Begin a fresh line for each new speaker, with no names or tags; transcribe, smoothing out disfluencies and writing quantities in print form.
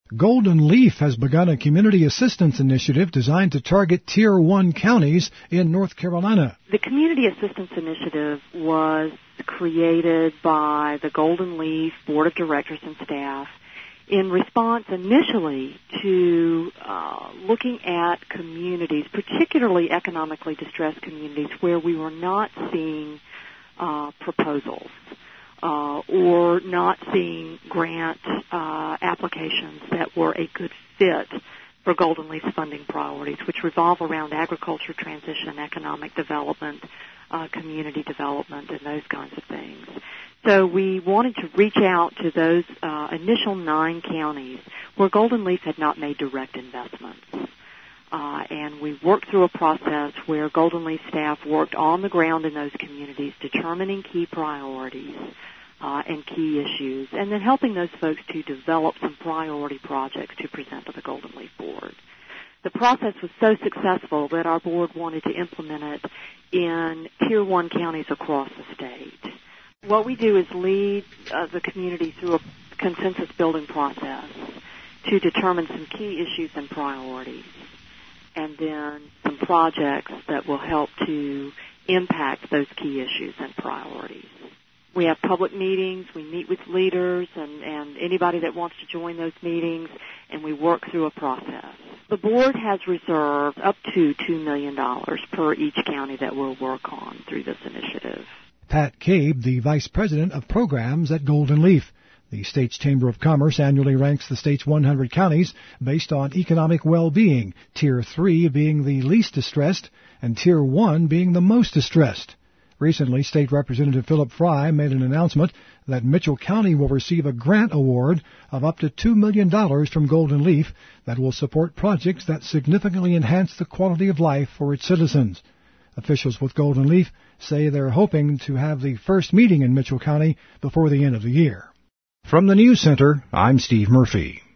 Golden Leaf has begun a community assistance initiative designed to target Tier 1 counties in North Carolina.
The Community Assistance Initiative was created by the Golden Leaf Board of Directors and staff in response initially to looking at communities, particularly economically distressed communities, where we were not seeing proposals or not seeing grant applications that were a good fit for Golden Leaf's funding priorities, which revolve around agriculture transition, economic development, community development, and those kinds of things. So we wanted to reach out to those initial 9 counties where Golden Leaf had not made direct investments. And we worked through a process where Golden Leaf staff worked on the ground in those communities, determining key priorities and key issues, and then helping those folks to develop some priority projects to present to the Golden Leaf Board. The process was so successful that our board wanted to implement it in Tier 1 counties across the state. What we do is lead the community through a consensus-building process to determine some key issues and priorities, and then some projects that will help to impact those key issues and priorities. We have public meetings, we meet with leaders and anybody that wants to join those meetings, and we work through a process. The board has reserved up to $2 million per each county that we'll work on through this initiative.
Pat Cabe, the Vice President of Programs at Golden Leaf. The state's Chamber of Commerce annually ranks the state's 100 counties based on economic well-being, Tier 3 being the least distressed and Tier 1 being the most distressed. Recently, State Representative Philip Fry made an announcement that Mitchell County will receive a grant award of up to $2 million from Golden Leaf that will support projects that significantly enhance the quality of life for its citizens. Officials with Golden Leaf say they're hoping to have the first meeting in Mitchell County before the end of the year. From the News Center, I'm Steve Murphy.